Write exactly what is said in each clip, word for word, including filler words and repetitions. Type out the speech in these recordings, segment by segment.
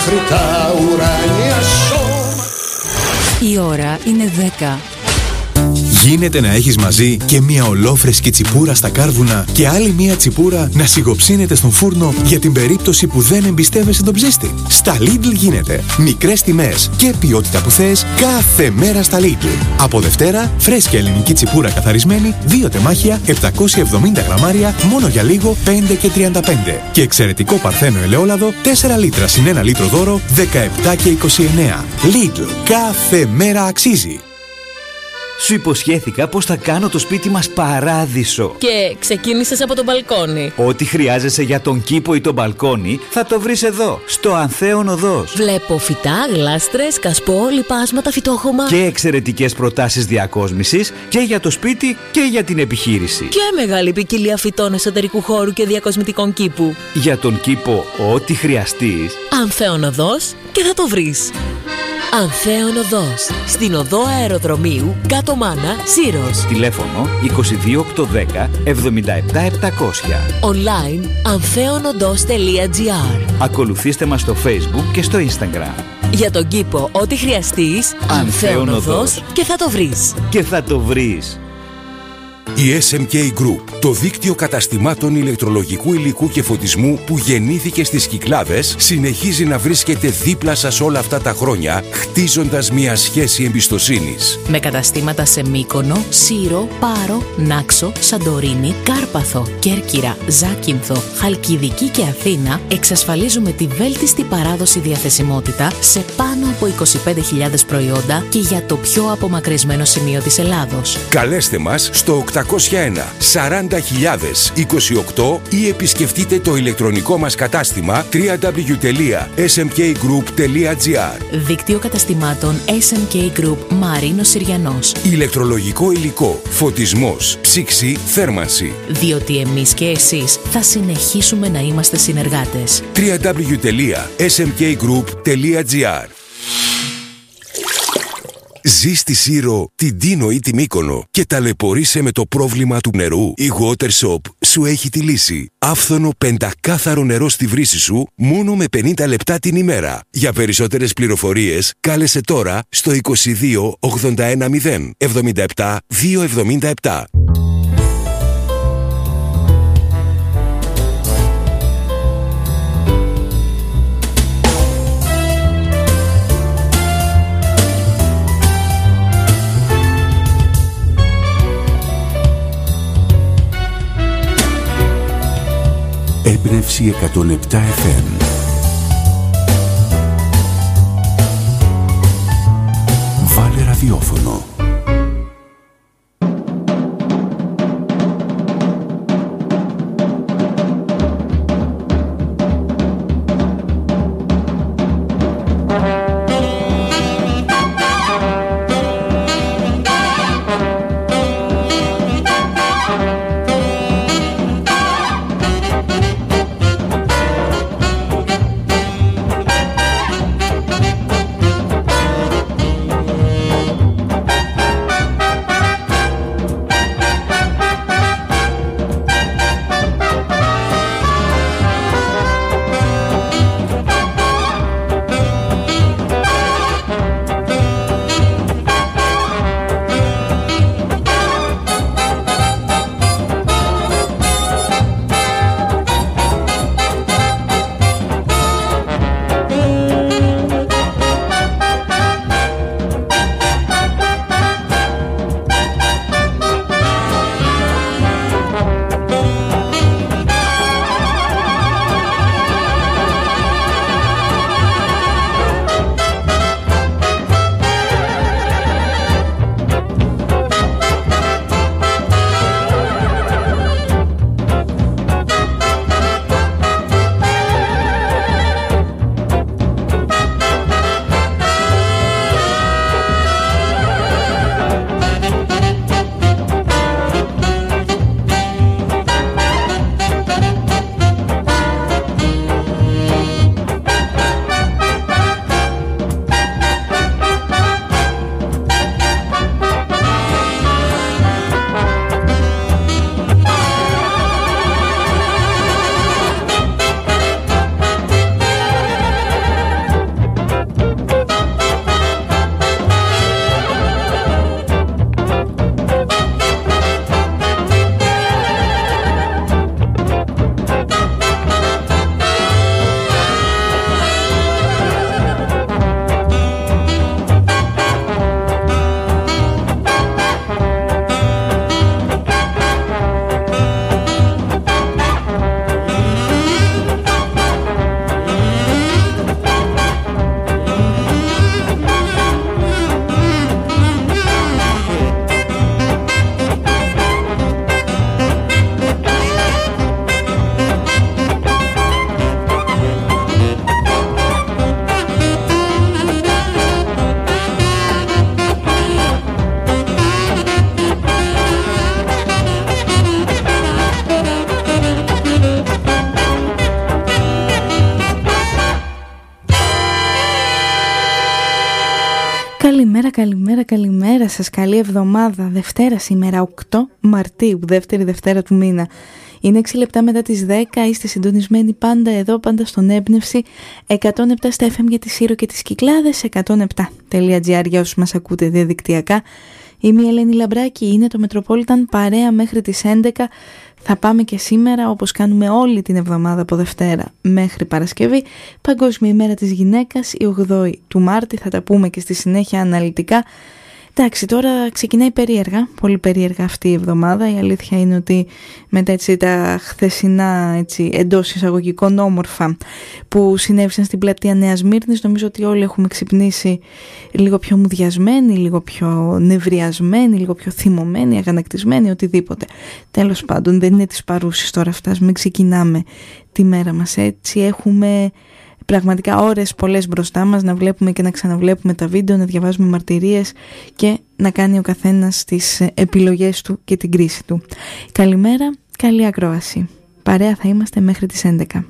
μέχρι τα ουράνια σώμα. Η ώρα είναι δέκα. Γίνεται να έχεις μαζί και μια ολόφρεσκη τσιπούρα στα κάρβουνα και άλλη μια τσιπούρα να σιγοψύνεται στον φούρνο για την περίπτωση που δεν εμπιστεύεσαι τον ψέστη. Στα Lidl γίνεται. Μικρές τιμές και ποιότητα που θες κάθε μέρα στα Lidl. Από Δευτέρα, φρέσκια ελληνική τσιπούρα καθαρισμένη, δύο τεμάχια, επτακόσια εβδομήντα γραμμάρια, μόνο για λίγο πέντε και τριάντα πέντε. Και εξαιρετικό παρθένο ελαιόλαδο, τέσσερα λίτρα συν ένα λίτρο δώρο, δεκαεπτά και είκοσι εννέα. Lidl. Κάθε μέρα αξίζει. Σου υποσχέθηκα πως θα κάνω το σπίτι μας παράδεισο. Και ξεκίνησες από το μπαλκόνι. Ό,τι χρειάζεσαι για τον κήπο ή το μπαλκόνι θα το βρεις εδώ, στο Ανθέον Οδός. Βλέπω φυτά, γλάστρες, κασπό, λιπάσματα, φυτόχωμα. Και εξαιρετικές προτάσεις διακόσμησης και για το σπίτι και για την επιχείρηση. Και μεγάλη ποικιλία φυτών εσωτερικού χώρου και διακοσμητικών κήπου. Για τον κήπο, ό,τι χρειαστείς. Ανθέον Οδός και θα το βρεις. Ανθέον Οδός, στην οδό Αεροδρομίου, κάτω Μάνα, Σύρος. Τηλέφωνο είκοσι δύο οκτακόσια δέκα εβδομήντα επτά επτακόσια. Online ανθέονοδός τελεία τζι άρ. Ακολουθήστε μας στο Facebook και στο Instagram. Για τον κήπο, ό,τι χρειαστείς, Ανθέον Οδός και θα το βρεις. Και θα το βρεις. Η ες εμ κέι Group, το δίκτυο καταστημάτων ηλεκτρολογικού υλικού και φωτισμού που γεννήθηκε στις Κυκλάδες, συνεχίζει να βρίσκεται δίπλα σας όλα αυτά τα χρόνια, χτίζοντας μια σχέση εμπιστοσύνης. Με καταστήματα σε Μύκονο, Σύρο, Πάρο, Νάξο, Σαντορίνη, Κάρπαθο, Κέρκυρα, Ζάκυνθο, Χαλκιδική και Αθήνα, εξασφαλίζουμε τη βέλτιστη παράδοση διαθεσιμότητα σε πάνω από είκοσι πέντε χιλιάδες προϊόντα και για το πιο απομακρυσμένο σημείο της Ελλάδος. Καλέστε μας στο οκτακόσια ένα σαράντα χιλιάδες είκοσι οκτώ ή επισκεφτείτε το ηλεκτρονικό μας κατάστημα double-u double-u double-u τελεία ες εμ κέι γκρουπ τελεία τζι άρ. Δίκτυο καταστημάτων ες εμ κέι Group Μαρίνος Συριανός. Ηλεκτρολογικό υλικό, φωτισμός, ψήξη, θέρμανση. Διότι εμείς και εσείς θα συνεχίσουμε να είμαστε συνεργάτες. double-u double-u double-u τελεία ες εμ κέι γκρουπ τελεία τζι άρ. Ζει στη Σύρο, την Τίνο ή τη Μύκονο και ταλαιπωρείσαι με το πρόβλημα του νερού. Η WaterShop σου έχει τη λύση. Άφθονο πεντακάθαρο νερό στη βρύση σου μόνο με πενήντα λεπτά την ημέρα. Για περισσότερες πληροφορίες κάλεσε τώρα στο είκοσι δύο ογδόντα ένα μηδέν εβδομήντα επτά διακόσια εβδομήντα επτά. Έμπνευση εκατόν επτά εφ εμ. Βάλε ραδιόφωνο. Καλημέρα, καλημέρα, καλημέρα σας. Καλή εβδομάδα. Δευτέρα σήμερα, οκτώ Μαρτίου, δεύτερη Δευτέρα του μήνα. Είναι έξι λεπτά μετά τις δέκα. Είστε συντονισμένοι πάντα εδώ, πάντα στον Έμπνευση. εκατόν επτά στα εφ εμ για τη Σύρο και τις Κυκλάδες, εκατόν επτά τελεία τζι άρ για όσους μας ακούτε διαδικτυακά. Είμαι η Ελένη Λαμπράκη, είναι το Metropolitan παρέα μέχρι τις έντεκα. Θα πάμε και σήμερα, όπως κάνουμε όλη την εβδομάδα από Δευτέρα μέχρι Παρασκευή, Παγκόσμια ημέρα της γυναίκας, η ογδόη του Μάρτη. Θα τα πούμε και στη συνέχεια αναλυτικά. Εντάξει, τώρα ξεκινάει περίεργα, πολύ περίεργα αυτή η εβδομάδα. Η αλήθεια είναι ότι μετά έτσι, τα χθεσινά έτσι, εντός εισαγωγικών όμορφα που συνέβησαν στην πλατεία Νέας Μύρνης, νομίζω ότι όλοι έχουμε ξυπνήσει λίγο πιο μουδιασμένοι, λίγο πιο νευριασμένοι, λίγο πιο θυμωμένοι, αγανακτισμένοι, οτιδήποτε. Τέλος πάντων, δεν είναι της παρούσης τώρα αυτά, μην ξεκινάμε τη μέρα μας έτσι. Έχουμε πραγματικά ώρες πολλές μπροστά μας να βλέπουμε και να ξαναβλέπουμε τα βίντεο, να διαβάζουμε μαρτυρίες και να κάνει ο καθένας τις επιλογές του και την κρίση του. Καλημέρα, καλή ακρόαση. Παρέα θα είμαστε μέχρι τις έντεκα.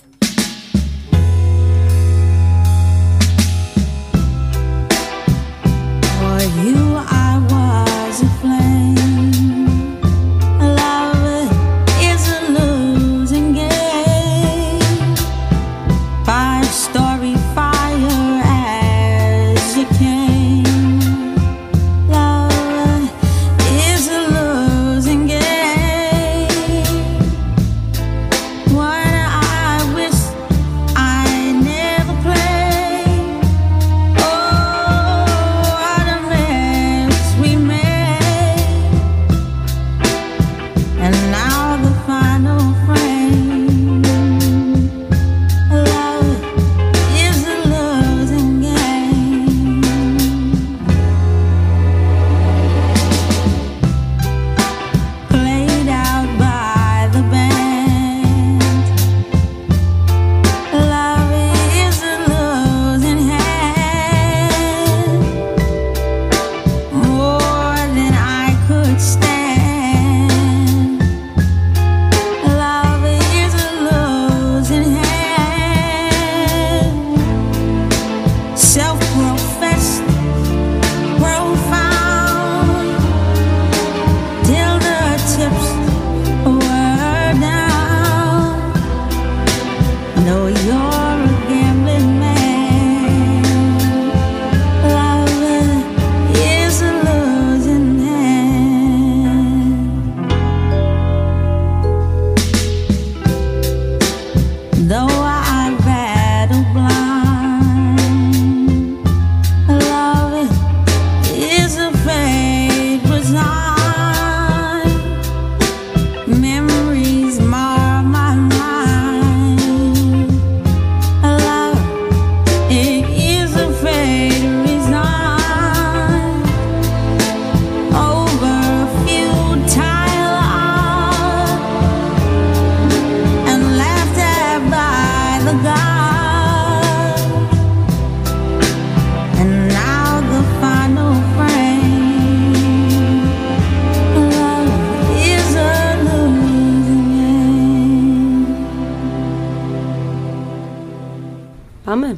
Πάμε.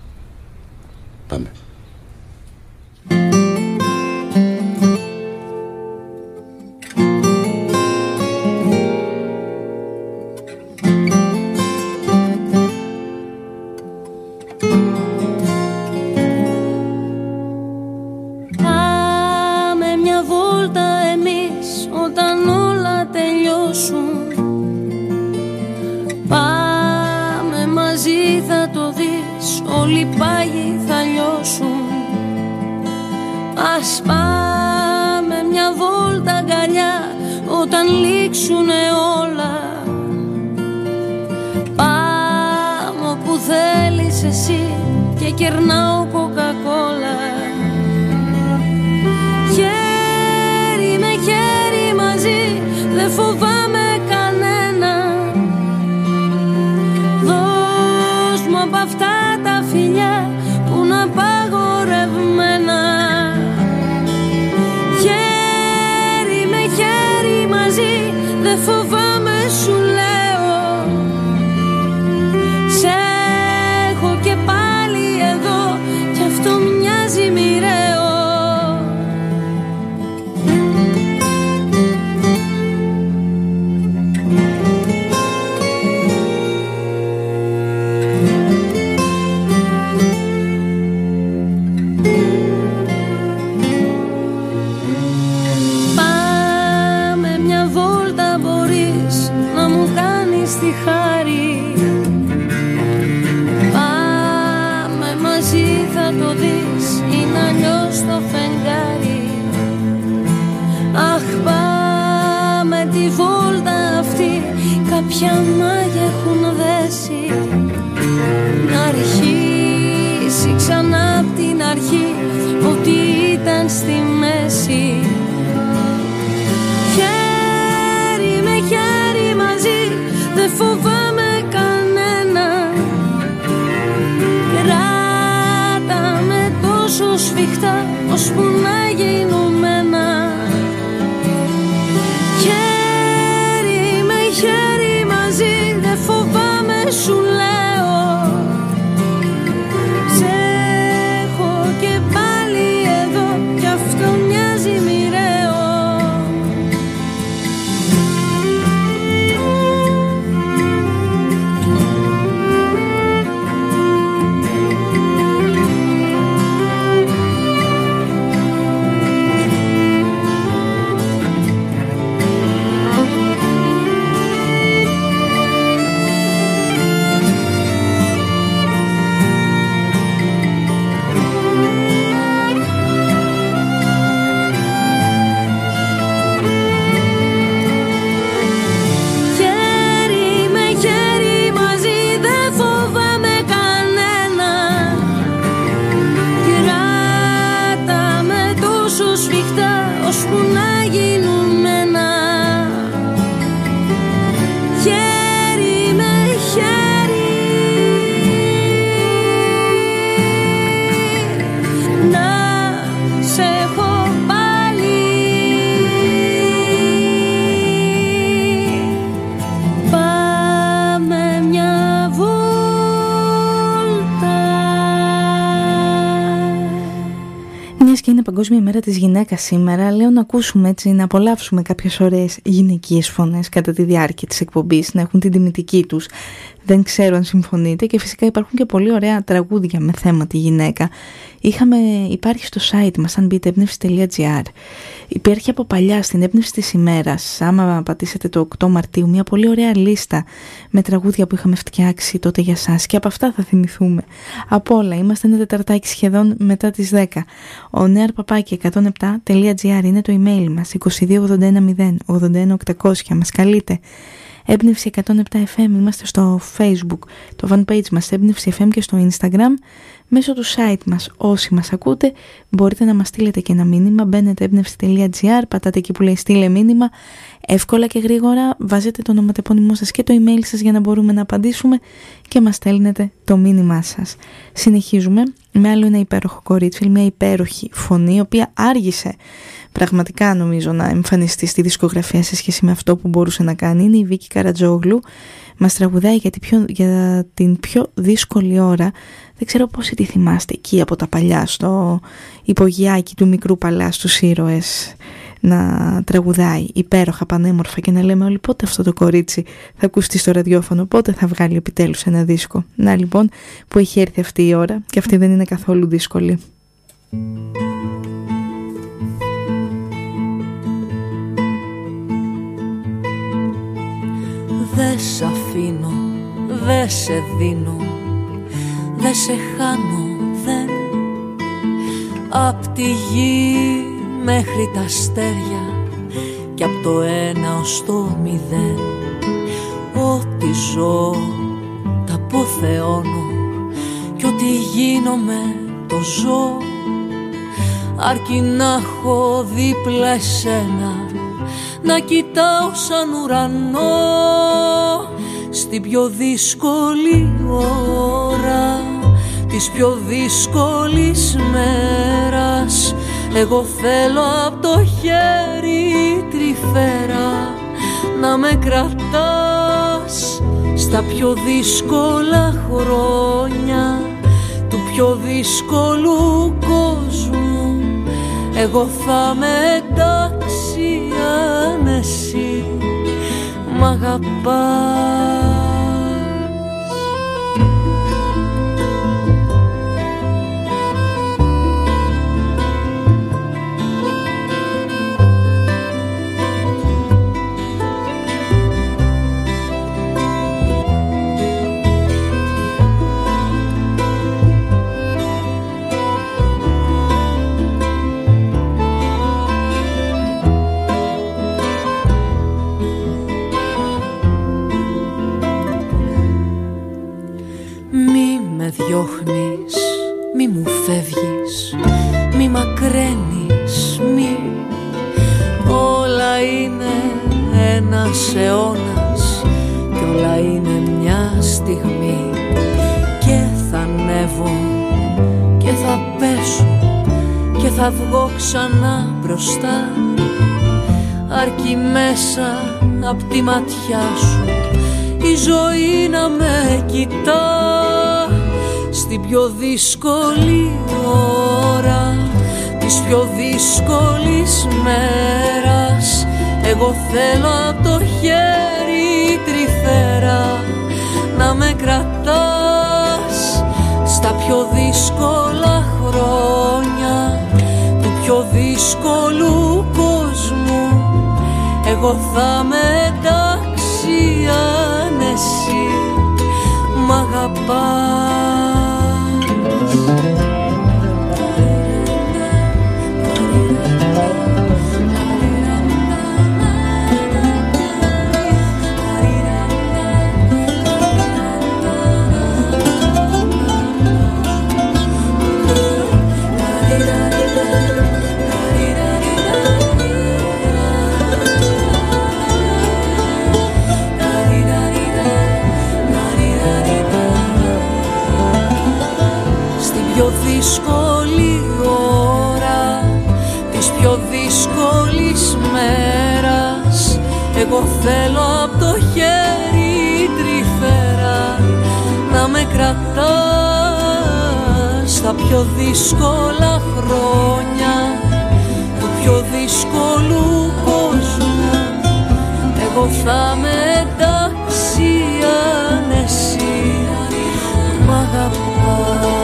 Πάμε. Πάμε μια βόλτα εμείς όταν όλα τελειώσουν. Πάμε μαζί, θα το δεις, όλοι οι πάγοι θα λιώσουν. Ας πάμε μια βόλτα αγκαλιά όταν λήξουνε όλα. Πάμε όπου θέλεις εσύ και κερνάω κοκακόλα. Χέρι με χέρι μαζί, δεν φοβάμαι κανένα. Δώσ' μου απ' αυτά τα φιλιά που είναι απαγορευμένα. Χέρι με χέρι μαζί, δεν φοβάμαι σου λέω. Σε έχω και πάλι εδώ κι αυτό μοιάζει μοιραίο. την αρχή, ότι ήταν στη μέση. Χέρι με χέρι μαζί, δεν φοβάμαι κανένα. Κράτα με τόσο σφιχτά, ώσπου να γίνουμε ένα. Χέρι με χέρι μαζί, δεν φοβάμαι σου λέω. Σε έχω και πάλι εδώ, κι αυτό μοιάζει μοιραίο. Παγκόσμια ημέρα της γυναίκας σήμερα, λέω να ακούσουμε έτσι, να απολαύσουμε κάποιες ωραίες γυναικείες φωνές κατά τη διάρκεια της εκπομπής, να έχουν την τιμητική τους. Δεν ξέρω αν συμφωνείτε, και φυσικά υπάρχουν και πολύ ωραία τραγούδια με θέμα τη γυναίκα. Είχαμε, υπάρχει στο site μας, αν μπείτε έμπνευση τελεία τζι άρ. Υπήρχε από παλιά στην έμπνευση της ημέρας, άμα πατήσετε το οκτώ Μαρτίου, μια πολύ ωραία λίστα με τραγούδια που είχαμε φτιάξει τότε για σας, και από αυτά θα θυμηθούμε. Από όλα, είμαστε ένα τεταρτάκι σχεδόν μετά τις δέκα. Ο νέαρ παπάκι εκατόν επτά τελεία τζι άρ είναι το email μας, είκοσι δύο ογδόντα ένα μηδέν ογδόντα ένα οκτακόσια, μας καλείτε. Έμπνευση εκατόν επτά εφ εμ, είμαστε στο Facebook, το fanpage μας Έμπνευση εφ εμ και στο Instagram. Μέσω του site μας, όσοι μας ακούτε, μπορείτε να μας στείλετε και ένα μήνυμα. Μπαίνετε έμπνευση τελεία τζι άρ, πατάτε εκεί που λέει στείλε μήνυμα, εύκολα και γρήγορα βάζετε το ονοματεπώνυμό σας και το email σας για να μπορούμε να απαντήσουμε, και μας στέλνετε το μήνυμά σας. Συνεχίζουμε με άλλο ένα υπέροχο κορίτσι, μια υπέροχη φωνή, η οποία άργησε πραγματικά νομίζω να εμφανιστεί στη δισκογραφία σε σχέση με αυτό που μπορούσε να κάνει. Είναι η Βίκη Καρατζόγλου. Μας τραγουδάει για την πιο, για την πιο δύσκολη ώρα. Δεν ξέρω πόσοι τη θυμάστε εκεί από τα παλιά, στο υπογειάκι του μικρού Παλά στους Ήρωες, να τραγουδάει υπέροχα, πανέμορφα, και να λέμε όλοι πότε αυτό το κορίτσι θα ακουστεί στο ραδιόφωνο, πότε θα βγάλει επιτέλους ένα δίσκο. Να λοιπόν που έχει έρθει αυτή η ώρα, και αυτή δεν είναι καθόλου δύσκολη. Δε σ' αφήνω, δε σε δίνω, δε σε χάνω, δεν. Απ' τη γη μέχρι τα αστέρια, κι απ' το ένα ως το μηδέν. Ό,τι ζω τα αποθεώνω, κι ό,τι γίνομαι το ζω. Αρκεί να έχω δίπλα εσένα, να κοιτάω σαν ουρανό, στην πιο δύσκολη ώρα της πιο δύσκολης μέρας. Εγώ θέλω απ' το χέρι τρυφέρα να με κρατάς στα πιο δύσκολα χρόνια του πιο δύσκολου κόσμου. Εγώ θα με εντάξει αν εσύ μ' αγαπάς. Διώχνεις, μη μου φεύγεις, μη μακραίνεις, μη. Όλα είναι ένας αιώνας κι όλα είναι μια στιγμή. Και θα ανέβω και θα πέσω και θα βγω ξανά μπροστά, αρκεί μέσα απ' τη ματιά σου η ζωή να με κοιτά. Στην πιο δύσκολη ώρα της πιο δύσκολης μέρας, εγώ θέλω απ' το χέρι τρυφέρα να με κρατάς. Στα πιο δύσκολα χρόνια του πιο δύσκολου κόσμου, εγώ θα με εντάξει αν εσύ μ' αγαπάς. Δύσκολη ώρα της πιο δύσκολης μέρας, εγώ θέλω απ' το χέρι τρυφέρα να με κρατάς. Στα πιο δύσκολα χρόνια του πιο δύσκολου κόσμου, εγώ θα με εντάξει αν εσύ μ' αγαπάς.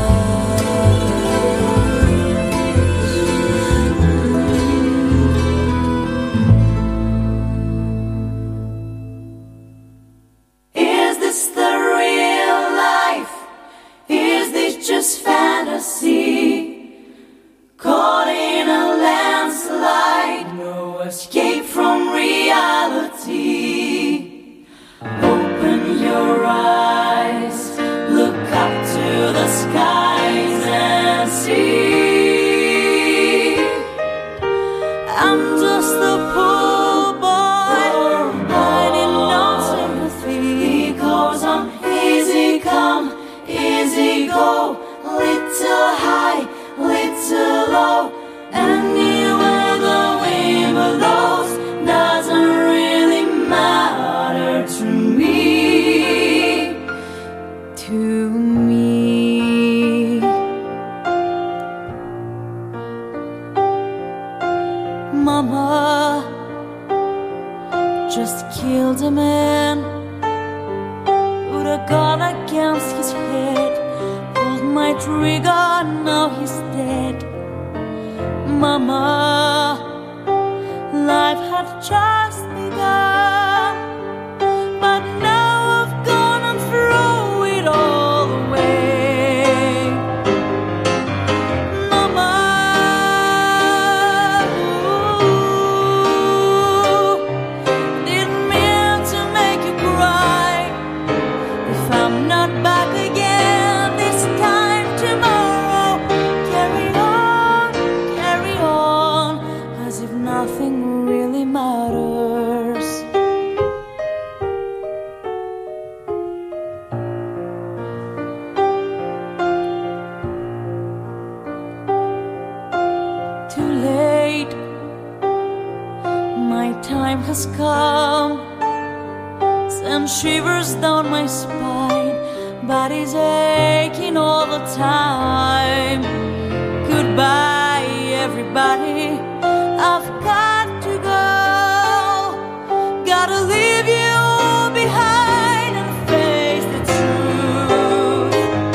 Caught in a landslide, no escape from reality. Open your eyes, look up to the skies and see. I'm just a poor boy, I need no sympathy, because I'm easy come, easy go, little high, little low, anywhere the wind blows doesn't really matter to me, to me. Mama just killed a man, put a gun against his head, pulled my trigger, now he's dead. Mama, life had just begun, but now I've gone and throw it all away. Mama, ooh, didn't mean to make you cry. If I'm not back again this time tomorrow, carry on, carry on, as if nothing really matters. Too late, my time has come, send shivers down my spine, body's aching all the time. Goodbye everybody, I've got to go, gotta leave you behind and face the truth.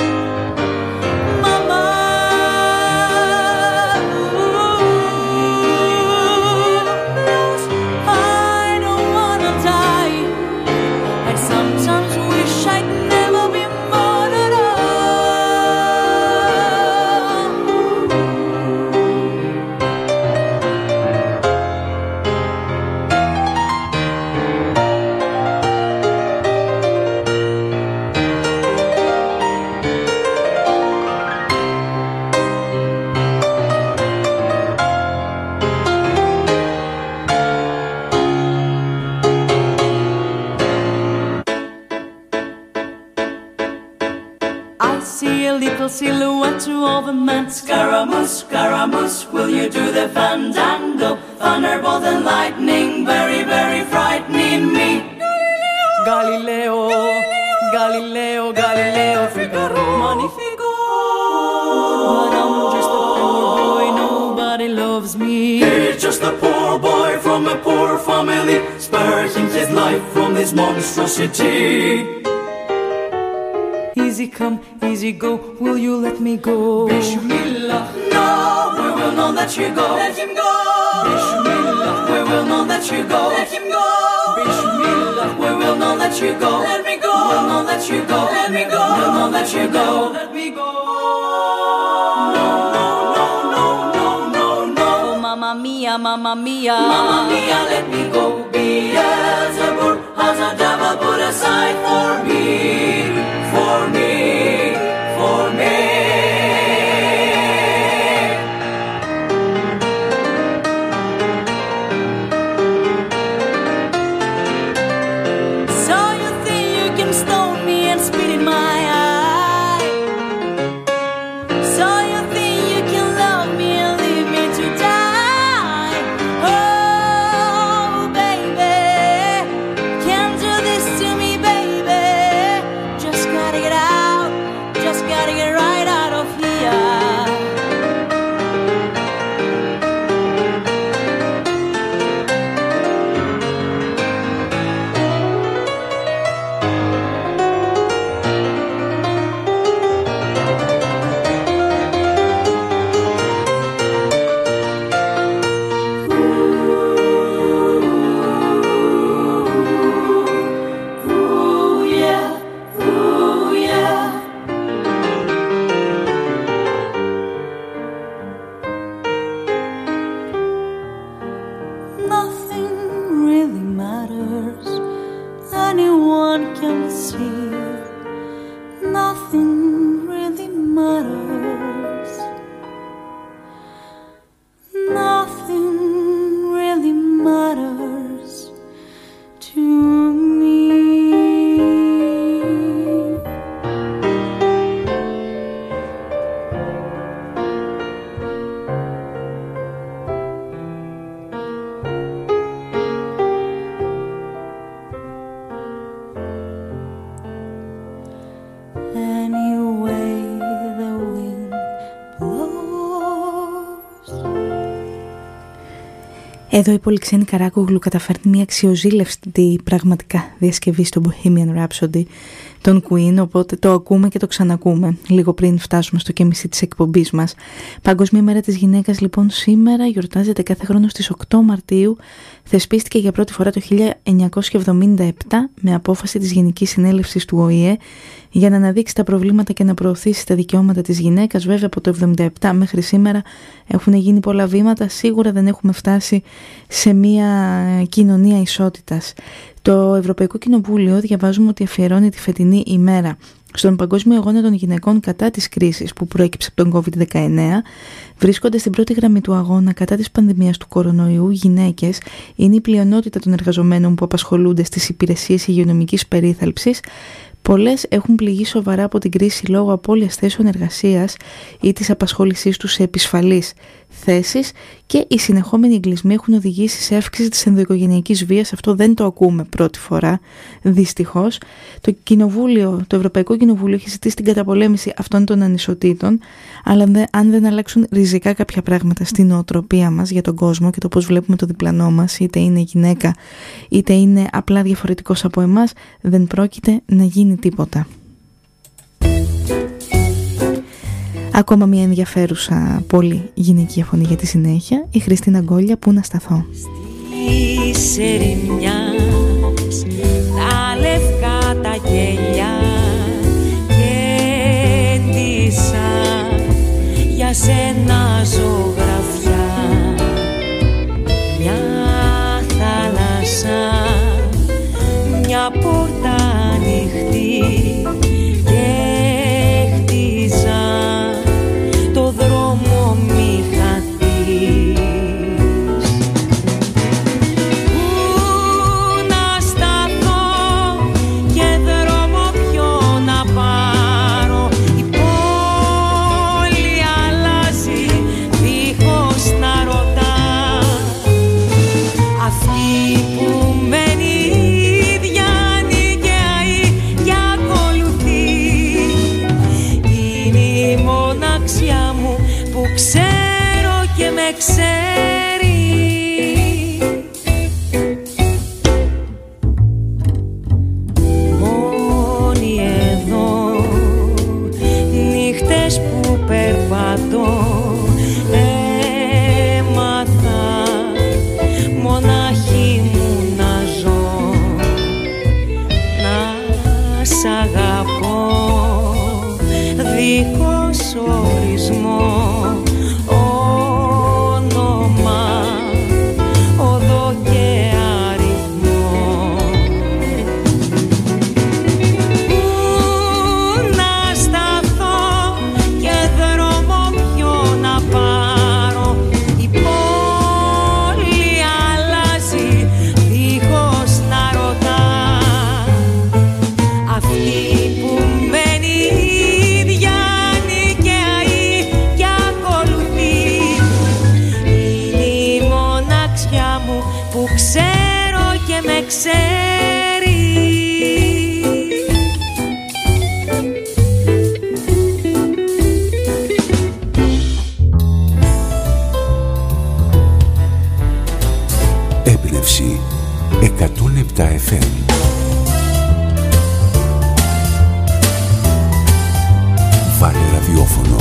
Mama, ooh, I don't wanna die, I sometimes wish I'd never been born at all. silhouette of a man. Scaramouche, Scaramouche, will you do the fandango? Thunderbolt and lightning, very, very frightening me. Galileo, Galileo, Galileo, Figaro, Magnifico. But I'm just a poor boy, nobody loves me. He's just a poor boy from a poor family, sparing his life from this monstrosity. Easy come, easy go, will you let me go? Bismillah, no, we will not let you go. Let him go. Bismillah, we will not let you go. Let him go. Bismillah, we will not let you go. Let me go. Will not let you go. Let me go. Will not let you go. Let me go. No, no, no, no, no, no, no. Oh, mamma mia, mamma mia, mamma mia, let me go. Beelzebub has a devil put aside for me. For me, for me. So you think you can stone me and spit in my eye? So you think you can love me and leave me to die? Oh, baby, can't do this to me, baby. Just gotta get out, just gotta get right out of here. Ooh, yeah, ooh, yeah. Nothing really matters, anyone can see. Nothing really matters. Nothing really matters to me. Anyway the wind blows. Εδώ η Πολυξένη Καράκογλου καταφέρνει μια αξιοζήλευστη πραγματικά διασκευή στο Bohemian Rhapsody των Queen, οπότε το ακούμε και το ξανακούμε λίγο πριν φτάσουμε στο και μισή της εκπομπής μας. Παγκόσμια μέρα της γυναίκας λοιπόν σήμερα γιορτάζεται κάθε χρόνο στις οκτώ Μαρτίου. Θεσπίστηκε για πρώτη φορά το χίλια εννιακόσια εβδομήντα επτά με απόφαση της Γενικής Συνέλευσης του Ο Η Ε για να αναδείξει τα προβλήματα και να προωθήσει τα δικαιώματα της γυναίκας. Βέβαια από το εβδομήντα επτά μέχρι σήμερα έχουν γίνει πολλά βήματα, σίγουρα δεν έχουμε φτάσει σε μια κοινωνία ισότητας. Το Ευρωπαϊκό Κοινοβούλιο διαβάζουμε ότι αφιερώνει τη φετινή ημέρα στον Παγκόσμιο Αγώνα των Γυναικών κατά της κρίσης που προέκυψε από τον κόβιντ δεκαεννέα. Βρίσκονται στην πρώτη γραμμή του αγώνα κατά της πανδημίας του κορονοϊού γυναίκες. Είναι η πλειονότητα των εργαζομένων που απασχολούνται στις υπηρεσίες υγειονομικής περίθαλψης. Πολλές έχουν πληγεί σοβαρά από την κρίση λόγω απώλειας θέσεων εργασίας ή της απασχόλησής τους σε επισφαλείς θέσεις και οι συνεχόμενοι εγκλισμοί έχουν οδηγήσει σε αύξηση της ενδοοικογενειακής βίας. Αυτό δεν το ακούμε πρώτη φορά, δυστυχώς. Το, κοινοβούλιο, το Ευρωπαϊκό Κοινοβούλιο έχει ζητήσει την καταπολέμηση αυτών των ανισοτήτων, αλλά αν δεν αλλάξουν ριζικά κάποια πράγματα στην νοοτροπία μας για τον κόσμο και το πώς βλέπουμε το διπλανό μας, είτε είναι γυναίκα είτε είναι απλά διαφορετικός από εμάς, δεν πρόκειται να γίνει τίποτα. Ακόμα μια ενδιαφέρουσα πολύ γυναικεία φωνή για τη συνέχεια, η Χριστίνα Γκόλια, «Πού να σταθώ». Στις ερημιάς τα λευκά τα γέλια κέντησα για σένα ζωγραφιά, μια θάλασσα, μια πόρτα ανοιχτή και χτίζα το δρόμο μη χαθείς. Πού να σταθώ η μοναξιά μου που ξέρω και με ξέρει. Μόνη εδώ, νύχτες που περπατώ, έμαθα μονάχη μου να ζω, να σ' αγαπώ δίχως ορισμό, όνομα, οδό και αριθμό. Πού να σταθώ και δρόμο ποιο να πάρω, η πόλη αλλάζει δίχως να ρωτά. Αυτή που μένει ίδια νοικιαεί και ακολουθεί, είναι η μοναξιά μου που ξέρω και με ξέρει. Έμπνευση εκατόν επτά εφ εμ. Βάλε ραδιόφωνο.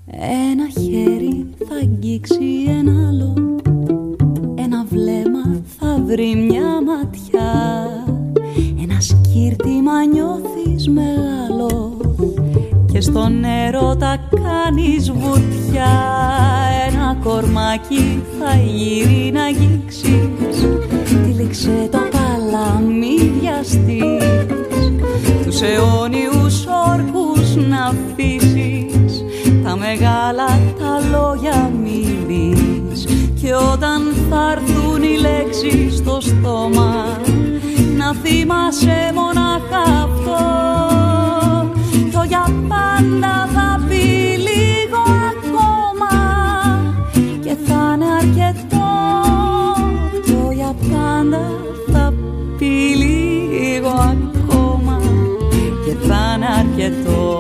Ένα χέρι θα αγγίξει ένα άλλο, ένα βλέμμα θα βρει μια ματιά, ένα σκύρτημα νιώθεις μεγάλο και στον έρωτα κάνεις βουτιά. Ένα κορμάκι θα γύρει να αγγίξεις, τυλίξε το καλά μη βιαστείς, τους αιώνιους όρκους να αφήσεις, τα μεγάλα τα λόγια μη πεις. Και όταν θα έρθουν οι λέξεις στο στόμα, να θυμάσαι μονάχα αυτό, το για πάντα θα πει λίγο ακόμα και θα είναι αρκετό. Το για πάντα θα πει λίγο ακόμα και θα είναι αρκετό.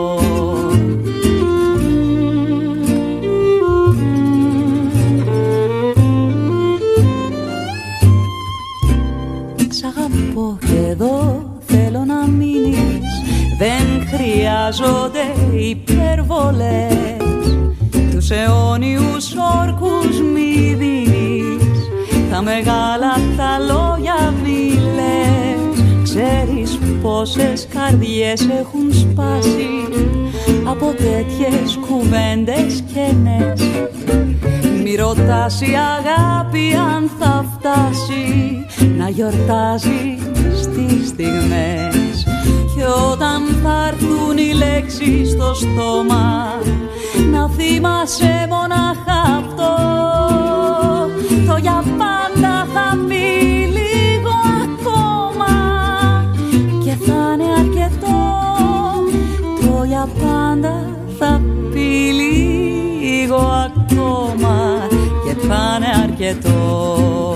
Σ' αγαπώ και εδώ θέλω να μείνεις, δεν χρειάζονται υπερβολές, τους αιώνιους όρκους μη δίνεις, τα μεγάλα τα λόγια μη λες. Ξέρεις πόσες καρδιές έχουν σπάσει από τέτοιες κουβέντες κενές. Μη ρωτάς η αγάπη αν θα φτάσει να γιορτάζει στις στιγμές. Και όταν θα έρθουν οι λέξεις στο στόμα, να θυμάσαι μονάχα αυτό, το για πάντα θα πει λίγο ακόμα και θα είναι αρκετό. Το για πάντα θα πει λίγο ακόμα και θα είναι αρκετό.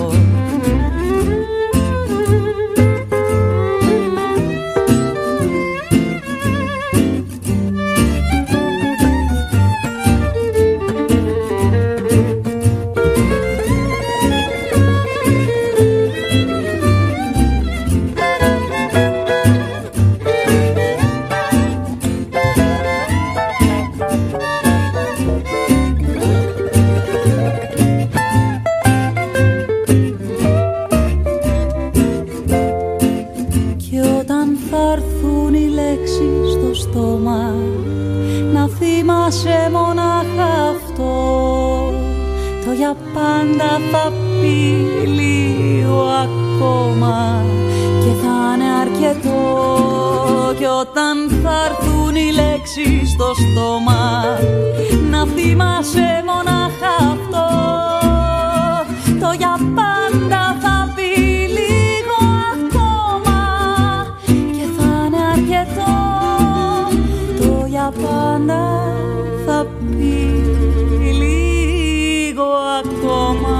Θυμάσαι μονάχα αυτό, το για πάντα θα πει λίγο ακόμα και θα είναι αρκετό. Και όταν θα έρθουν οι λέξεις στο στόμα, να θυμάσαι μονάχα αυτό, το για πάντα θα πει λίγο ακόμα και θα είναι αρκετό. Το για πάντα θα πει λίγο ακόμα,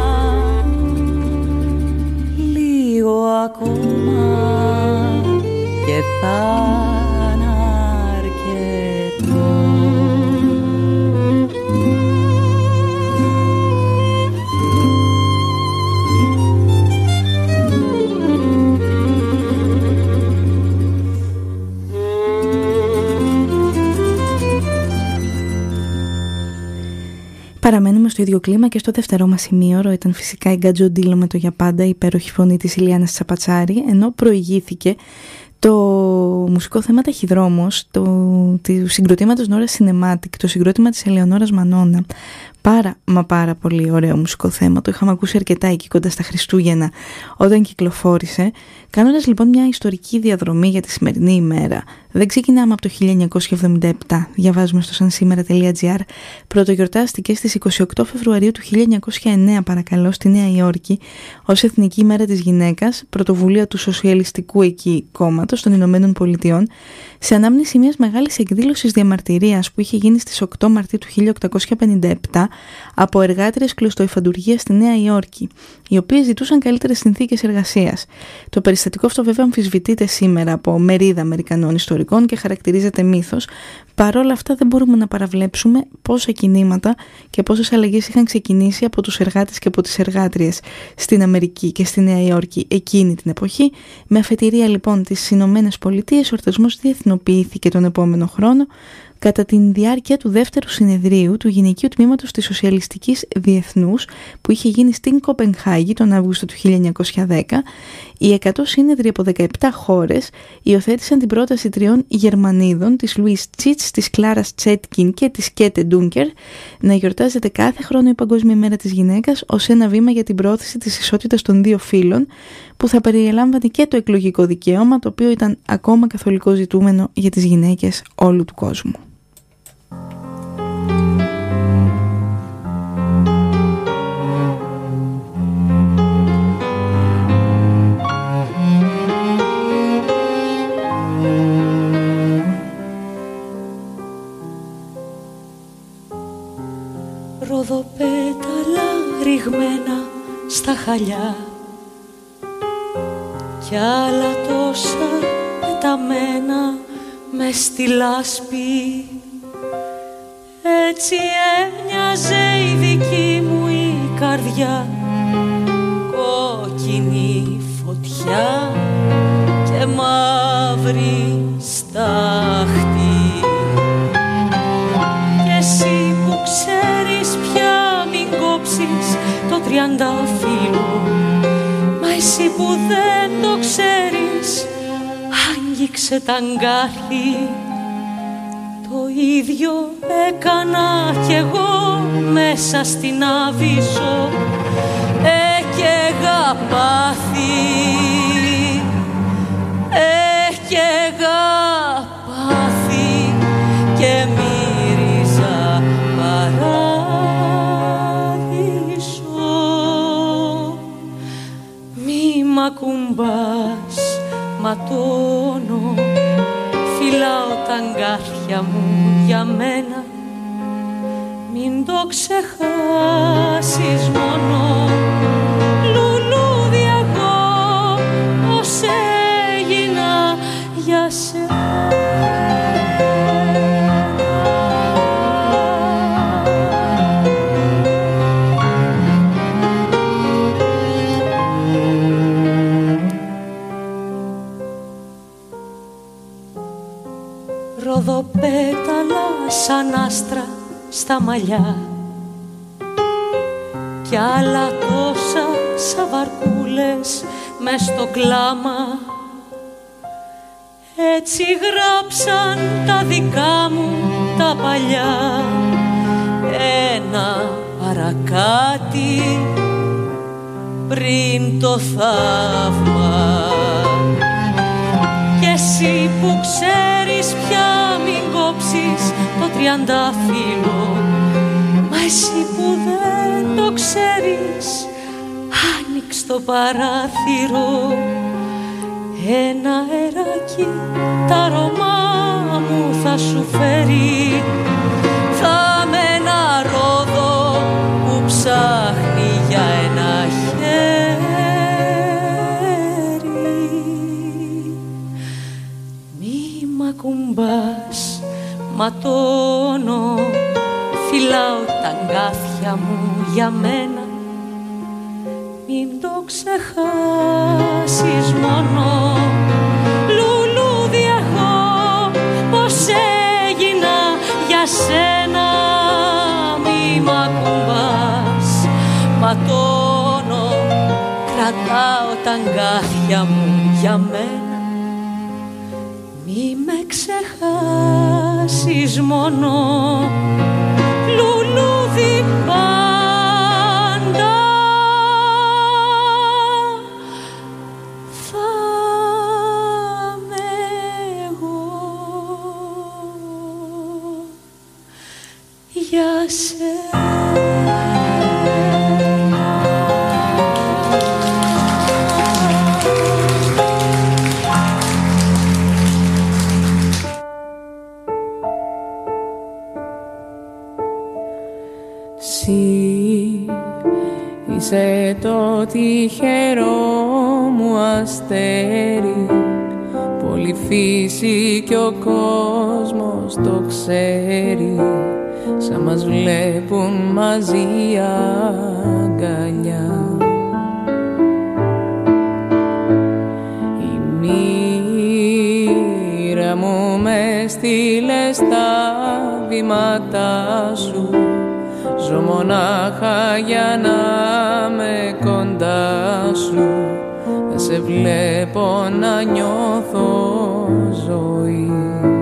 λίγο ακόμα και θα είναι αρκετό. Παραμένουμε στο ίδιο κλίμα και στο δεύτερό μας ημίωρο ήταν φυσικά η Γκατζοντήλο με το για πάντα, η υπέροχη φωνή της Ηλιάνας Τσαπατσάρη, ενώ προηγήθηκε το μουσικό θέμα Ταχυδρόμος το, του συγκροτήματος Νόρα Cinematic, το συγκρότημα της Ελεονόρας Μανώνα. Πάρα μα πάρα πολύ ωραίο μουσικό θέμα, το είχαμε ακούσει αρκετά εκεί κοντά στα Χριστούγεννα όταν κυκλοφόρησε. Κάνοντας λοιπόν μια ιστορική διαδρομή για τη σημερινή ημέρα, δεν ξεκινάμε από το χίλια εννιακόσια εβδομήντα επτά, διαβάζουμε στο σαν σήμερα τελεία τζι άρ, πρωτογιορτάστηκε στις είκοσι οκτώ Φεβρουαρίου του χίλια εννιακόσια εννέα παρακαλώ στη Νέα Υόρκη ως Εθνική ημέρα της γυναίκας, πρωτοβουλία του σοσιαλιστικού εκεί κόμματος των Ηνωμένων Πολιτειών, σε ανάμνηση μιας μεγάλης εκδήλωσης διαμαρτυρίας που είχε γίνει στις οκτώ Μαρτίου του χίλια οκτακόσια πενήντα επτά από εργάτριες κλωστοϊφαντουργίας στη Νέα Υόρκη, οι οποίες ζητούσαν καλύτερες συνθήκες εργασίας. Το περιστατικό αυτό βέβαια αμφισβητείται σήμερα από μερίδα Αμερικανών ιστορικών και χαρακτηρίζεται μύθος. Παρ' όλα αυτά δεν μπορούμε να παραβλέψουμε πόσα κινήματα και πόσες αλλαγές είχαν ξεκινήσει από τους εργάτες και από τις εργάτριες στην Αμερική και στη Νέα Υόρκη εκείνη την εποχή. Με αφετηρία λοιπόν τις Ηνωμένες Πολιτείες, ο εορτασμός διεθνοποιήθηκε τον επόμενο χρόνο, κατά τη διάρκεια του δεύτερου συνεδρίου του Γυναικείου Τμήματος της Σοσιαλιστικής Διεθνούς που είχε γίνει στην Κοπενχάγη τον Αύγουστο του χίλια εννιακόσια δέκα, οι εκατό σύνεδροι από δεκαεπτά χώρες υιοθέτησαν την πρόταση τριών Γερμανίδων, της Λουίς Τσίτς, της Κλάρας Τσέτκιν και της Κέτε Ντούνκερ, να γιορτάζεται κάθε χρόνο η Παγκόσμια Μέρα της Γυναίκας ως ένα βήμα για την πρόθεση της ισότητας των δύο φύλων, που θα περιλάμβανε και το εκλογικό δικαίωμα, το οποίο ήταν ακόμα καθολικό ζητούμενο για τις γυναίκες όλου του κόσμου. Ροδοπέταλα ρηγμένα στα χαλιά κι άλλα τόσα πεταμένα μες στη λάσπη. Έτσι έμοιαζε η δική μου η καρδιά, κόκκινη φωτιά και μαύρη στάχτη. Και εσύ που ξέρεις πια μην κόψεις το τριαντάφυλλο, μα εσύ που δεν το ξέρεις άγγιξε τα αγκάθι. Το ίδιο έκανα κι εγώ μέσα στην Άβυσσο, ε, και γαπάθη, ε, και γαπάθη και μύριζα παράδεισο. Μη μ' ακουμπάς, ματώνω, φυλάω τα αγκάθια μου για μένα. Μην το ξεχάσεις μόνο, λουλούδι εγώ πως έγινα για σένα. Ροδοπέταλα σαν άστρα στα μαλλιά κι άλλα τόσα σαν βαρκούλες μες στο κλάμα. Έτσι γράψαν τα δικά μου τα παλιά, ένα παρακάτι πριν το θαύμα. Κι εσύ που ξέρεις πια μην κόψεις το τριαντάφυλλο, μα εσύ που δεν το ξέρεις άνοιξ το παράθυρο. Ένα αεράκι τα αρώμα μου θα σου φέρει, θα με ένα ρόδο που ψάχνει για ένα χέρι. Μη μ' ακουμπάς, ματώνω, φυλάω τα αγκάθια μου για μένα. Μην το ξεχάσεις μόνο, λουλούδι εγώ πως έγινα για σένα. Μη μ' ακουμπάς, ματώνω, κρατάω τα αγκάθια μου για μένα. Μη με ξεχάσεις μόνο, λουλούδι πάντα θα με εγώ για σένα. Είσαι το τυχερό μου αστέρι, πολλή φύση κι ο κόσμος το ξέρει, σαν μας βλέπουν μαζί αγκαλιά. Η μοίρα μου με στείλε στα βήματά σου. Ζω μονάχα για να με κοντά σου. Δεν σε βλέπω να νιώθω ζωή.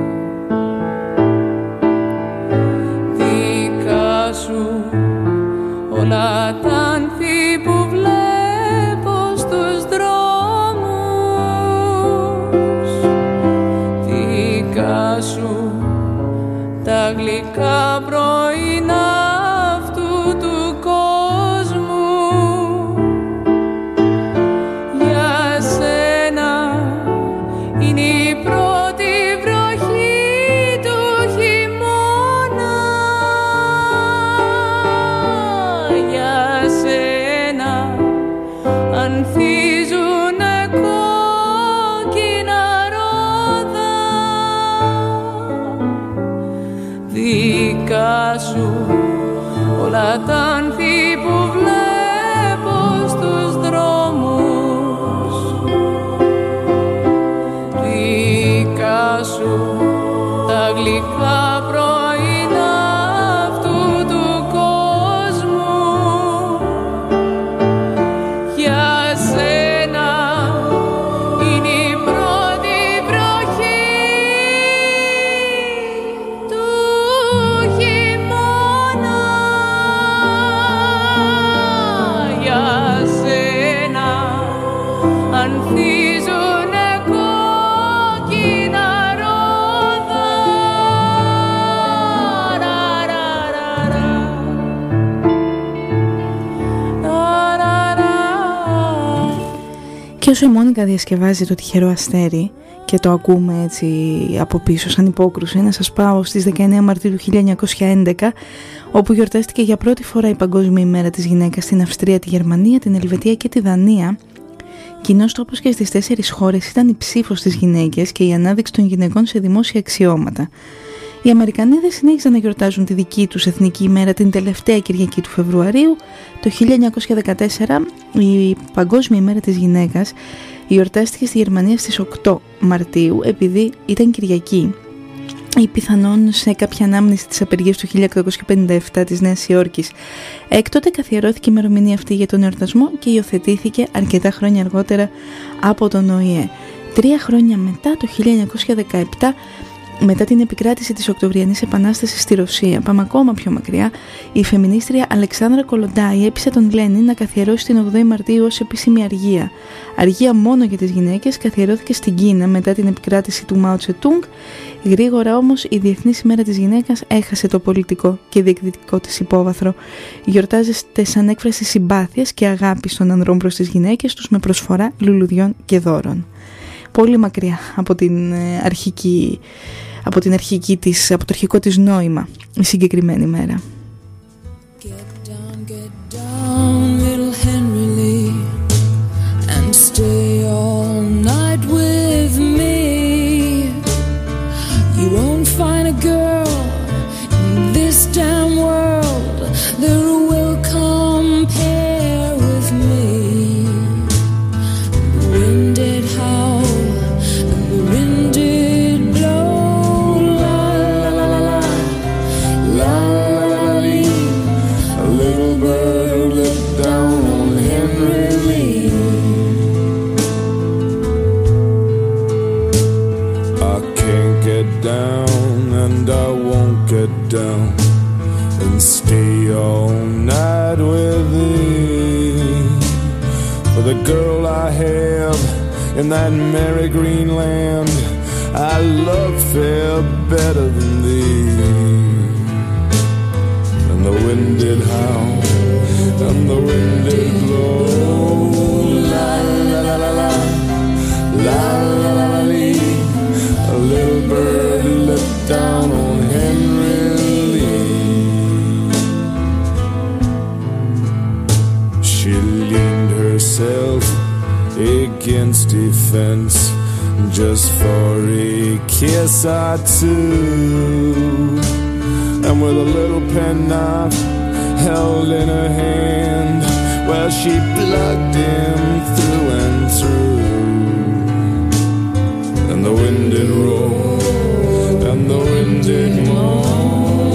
Δικά σου όλα τα άνθη που βλέπω στους δρόμους. Δικά σου τα γλυκά πρωινά αυτού του κόσμου. Για σένα είναι η πρώτη βροχή του χειμώνα. Για σένα ανθίζουνε κόκκινα ρόδα. Δικά σου όλα τα άνθη που βλέπω στους δρόμους. Δικά σου τα γλυκά πρωινά αυτού του κόσμου. Για σένα είναι η πρώτη βροχή του χειμώνα. Για σένα ανθίζουνε κόκκινα ρόδα. Ρα, ρα, ρα, ρα. Ρα, ρα, ρα. Και όσο η Μόνικα διασκευάζει το τυχερό αστέρι και το ακούμε έτσι από πίσω σαν υπόκρουση, να σας πάω στις δεκαεννέα Μαρτίου του χίλια εννιακόσια έντεκα, όπου γιορτάστηκε για πρώτη φορά η Παγκόσμια ημέρα της γυναίκας στην Αυστρία, τη Γερμανία, την Ελβετία και τη Δανία. Κοινώς όπως και στις τέσσερις χώρες ήταν η ψήφος στις γυναίκες και η ανάδειξη των γυναικών σε δημόσια αξιώματα. Οι Αμερικανίδες συνέχισαν να γιορτάζουν τη δική τους εθνική ημέρα την τελευταία Κυριακή του Φεβρουαρίου. Το χίλια εννιακόσια δεκατέσσερα η Παγκόσμια ημέρα της γυναίκας γιορτάστηκε στη Γερμανία στις οκτώ Μαρτίου επειδή ήταν Κυριακή, ή πιθανόν σε κάποια ανάμνηση της απεργίας του χίλια οκτακόσια πενήντα επτά της Νέας Υόρκης. Έκτοτε καθιερώθηκε η ημερομηνία αυτή για τον εορτασμό και υιοθετήθηκε αρκετά χρόνια αργότερα από τον Ο Η Ε. Τρία χρόνια μετά, το χίλια εννιακόσια δεκαεπτά, μετά την επικράτηση της Οκτωβριανής Επανάστασης στη Ρωσία, πάμε ακόμα πιο μακριά, η φεμινίστρια Αλεξάνδρα Κολοντάι έπεισε τον Λένιν να καθιερώσει την ογδόη Μαρτίου ως επίσημη αργία. Αργία μόνο για τις γυναίκες, καθιερώθηκε στην Κίνα μετά την επικράτηση του Μάο Τσετούγκ. Γρήγορα όμως η Διεθνής ημέρα της γυναίκας έχασε το πολιτικό και διεκδικητικό της υπόβαθρο. Γιορτάζεται σαν έκφραση συμπάθειας και αγάπης των ανδρών προς τις γυναίκες τους με προσφορά λουλουδιών και δώρων. Πολύ μακριά από την αρχική, από την αρχική της, από το αρχικό της νόημα η συγκεκριμένη μέρα. Get down, get down, little Henry Lee, and stay all night with me. You won't find a girl in this damn world that will compare with me. The wind did howl and the wind did blow, la la la la la, la la la lee. A little bird looked down on Henry Lee. I can't get down and I won't get down and stay all night with thee. For the girl I have in that merry green land, I love fair better than thee. And the wind did howl and the wind did blow, la la la la la, la la la la lee. A little bird looked down on Henry Lee. She leaned herself against a fence just for a kiss or two, and with a little penknife held in her hand, well, she plugged him through and through. And the wind did roll and the wind did moan,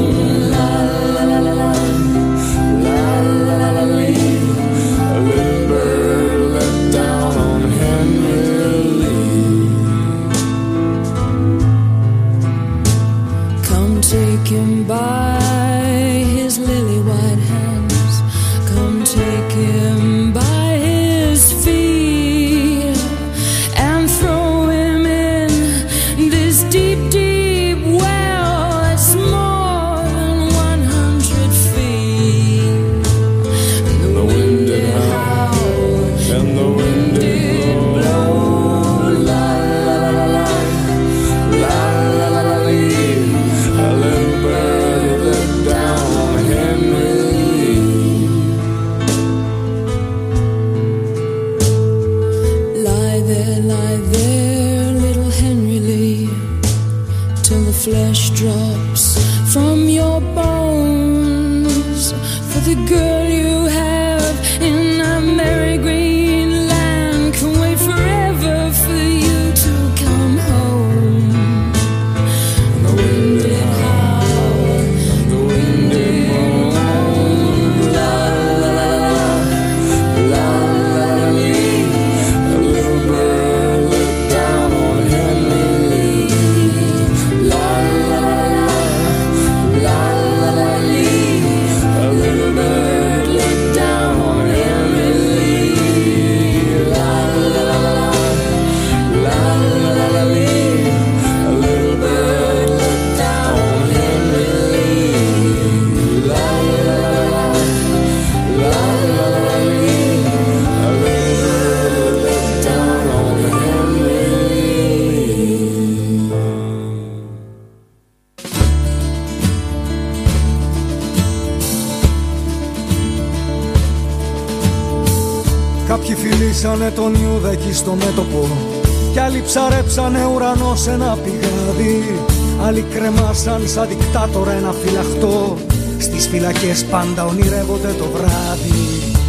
Κάποιοι φιλήσανε τον Ιούδα εκεί στο μέτωπο κι άλλοι ψαρέψανε ουρανό σε ένα πηγάδι. Άλλοι κρεμάσαν σαν δικτάτορα ένα φυλαχτό. Στις φυλακές πάντα ονειρεύονται το βράδυ.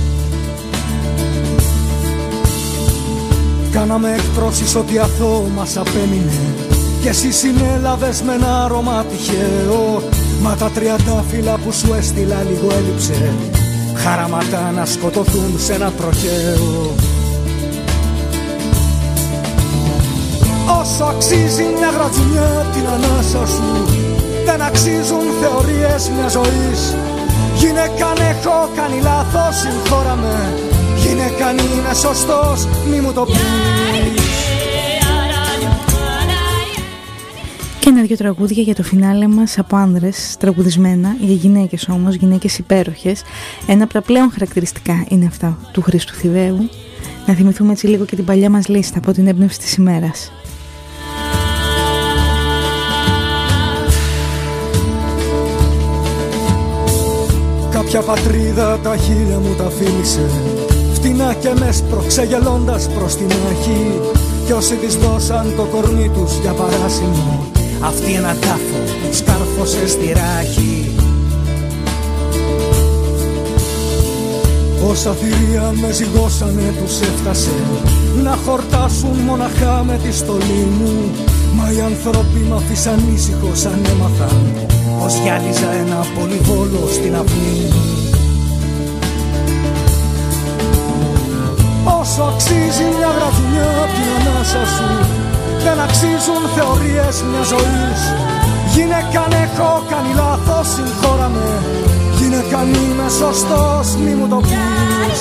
Κάναμε εκτρώσεις ότι αθώο μας απέμεινε κι εσύ συνέλαβες με ένα άρωμα τυχαίο. Μα τα τριαντάφυλλα που σου έστειλα λίγο έλειψε, χαραματά να σκοτωθούν σε ένα τροχαίο. Όσο αξίζει μια γρατζουνιά την ανάσα σου, δεν αξίζουν θεωρίες μια ζωής. Γυναίκαν έχω κάνει λάθος, συγχώρα με. Γυναίκαν είναι σωστός, μη μου το πεις. Και ένα-δυο τραγούδια για το φινάλε μας από άνδρες, τραγουδισμένα, για γυναίκες όμως, γυναίκες υπέροχες. Ένα από τα πλέον χαρακτηριστικά είναι αυτά του Χρήστου Θηβαίου. Να θυμηθούμε έτσι λίγο και την παλιά μας λίστα από την έμπνευση της ημέρας. Κάποια πατρίδα τα χείλια μου τα φίλησε, φτηνά και με σπρώξε γελώντας προς την αρχή. Κι όσοι της δώσαν το κορμί τους για παράσημο, αυτή έναν τάφο τους κάρφωσε στη ράχη. Όσα θηρία με ζυγώσανε τους έφτασε να χορτάσουν μοναχά με τη στολή μου. Μα οι άνθρωποι μ' αφήσαν ήσυχο σαν έμαθαν πως γυάλιζα ένα πολυβόλο στην αυλή μου. Όσο αξίζει μια γραφειά απ' την ανάσα σου, δεν αξίζουν θεωρίες μια ζωής. Γυναίκαν έχω κάνει λάθος, συγχώρα με. Γυναίκαν είμαι σωστός, μη μου το πεις.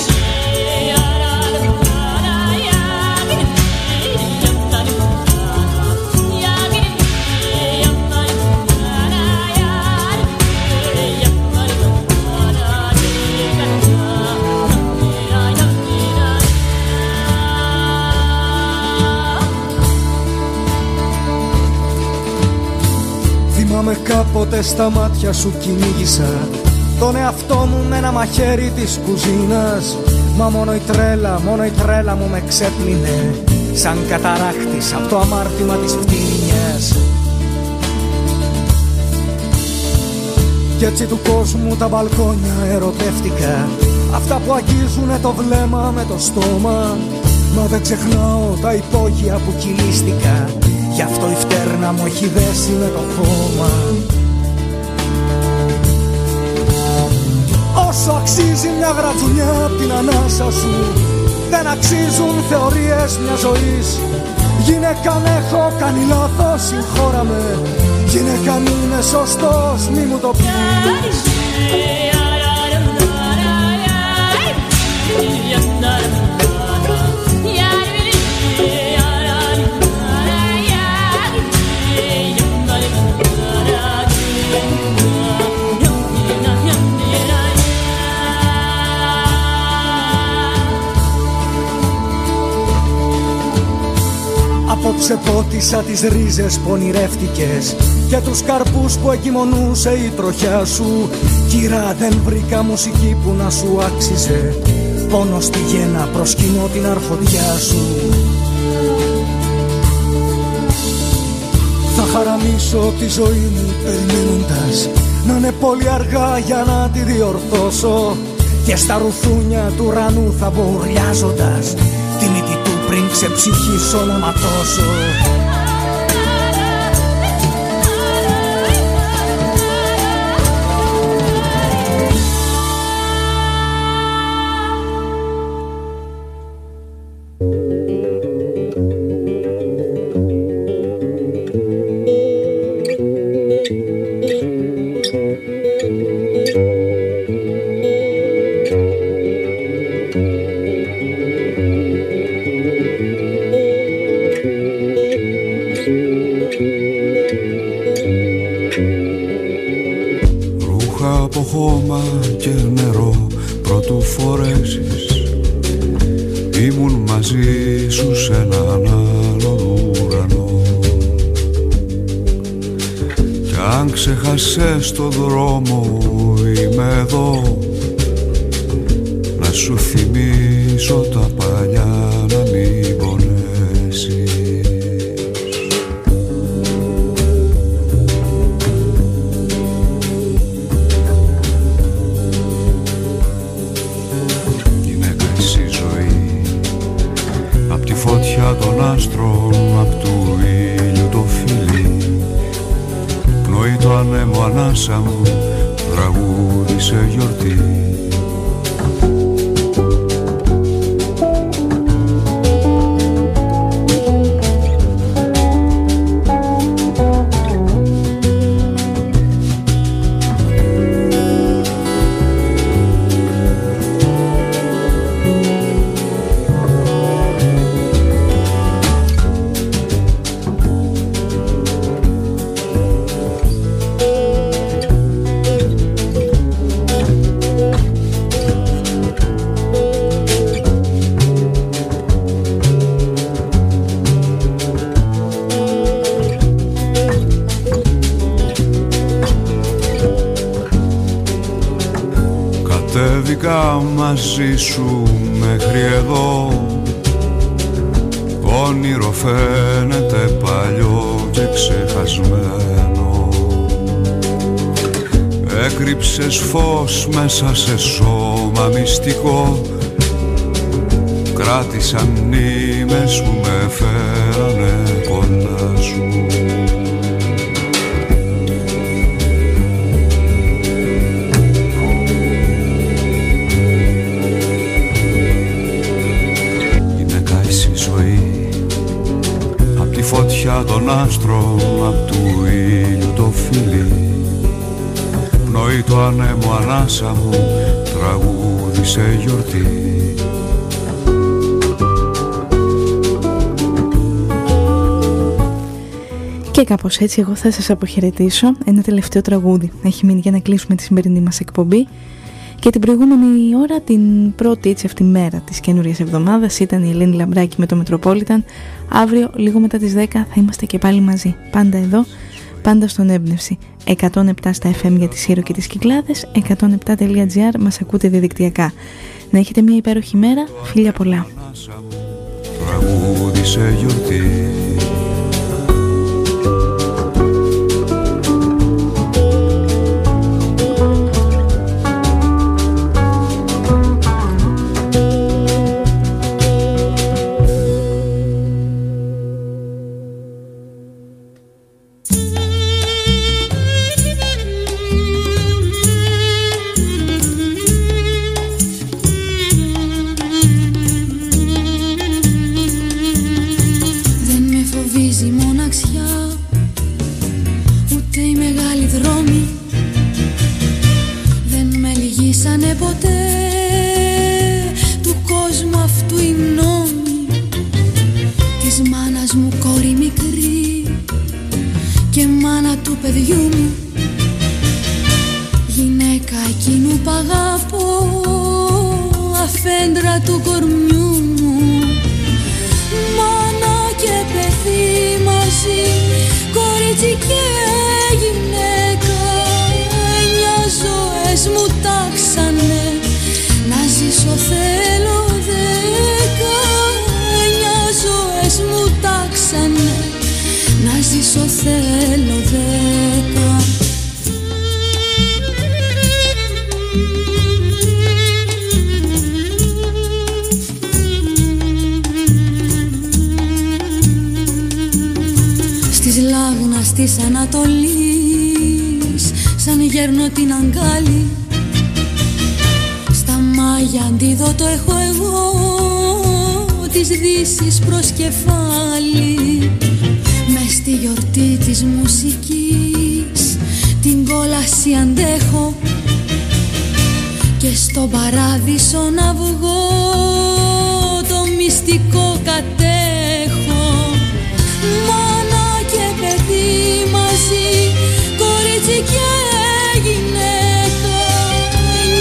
Θυμάμαι κάποτε στα μάτια σου κυνήγησα τον εαυτό μου με ένα μαχαίρι της κουζίνας. Μα μόνο η τρέλα, μόνο η τρέλα μου με ξέπλυνε σαν καταράχτης από το αμάρτημα της φτύνιας. Κι έτσι του κόσμου τα μπαλκόνια ερωτεύτηκα, αυτά που αγγίζουνε το βλέμμα με το στόμα. Μα δεν ξεχνάω τα υπόγεια που κυλίστηκα, γι' αυτό η φτέρνα μου έχει δέσει με το χώμα. Όσο αξίζει μια γρατζουνιά απ' την ανάσα σου, δεν αξίζουν θεωρίες μια ζωής. Γυναίκαν έχω κάνει λάθος, συγχώρα με. Γυναίκαν είναι σωστός, μη μου το πεις. Απόψε πότισα τις ρίζες που ονειρεύτηκες και τους καρπούς που εγκυμονούσε η τροχιά σου. Κυρά, δεν βρήκα μουσική που να σου άξιζε, πόνο στη γέννα προσκυνώ την αρχοντιά σου. Θα χαραμίσω τη ζωή μου περιμένοντας να είναι πολύ αργά για να τη διορθώσω, και στα ρουθούνια του ουρανού θα μπω ουρλιάζοντας τη μύτη του πριν ξεψυχήσω να ματώσω. Στο δρόμο είμαι εδώ να σου θυμίσω ζήσω τα παλιά να μην πονέσεις. Γυναίκα εσύ ζωή, απ' τη φωτιά των άστρων, απ' του ήλιου το φιλί, πνοεί το ανέμο ανάσα μου, τραγούδι σε γιορτή. Μαζί σου μέχρι εδώ, όνειρο φαίνεται παλιό και ξεχασμένο. Έκρυψες φως μέσα σε σώμα μυστικό, κράτησαν μνήμες που με φέρανε κοντά σου. Φωτιά των άστρων, απ' του ήλιου το φιλί, πνοεί το ανέμο ανάσα μου, τραγούδι σε γιορτή. Και κάπως έτσι εγώ θα σας αποχαιρετήσω. Ένα τελευταίο τραγούδι έχει μείνει για να κλείσουμε τη σημερινή μας εκπομπή. Και την προηγούμενη ώρα, την πρώτη έτσι αυτή μέρα της καινούριας εβδομάδας, ήταν η Ελένη Λαμπράκη με το Μετροπόλιταν. Αύριο λίγο μετά τις δέκα θα είμαστε και πάλι μαζί. Πάντα εδώ, πάντα στον Έμπνευση. εκατόν επτά στα εφ εμ για τη Σύρο και τις Κυκλάδες, εκατόν επτά τελεία τζι άρ μας ακούτε διαδικτυακά. Να έχετε μια υπέροχη μέρα, φίλια πολλά. Τραγούδι σε γιορτή. Της Ανατολής, σαν γέρνω την αγκάλι, στα μάγια αντίδοτο έχω εγώ, της Δύσης προς κεφάλι. Μες στη γιορτή της μουσικής την κόλαση αντέχω, και στον παράδεισο να βγω το μυστικό κατέχω.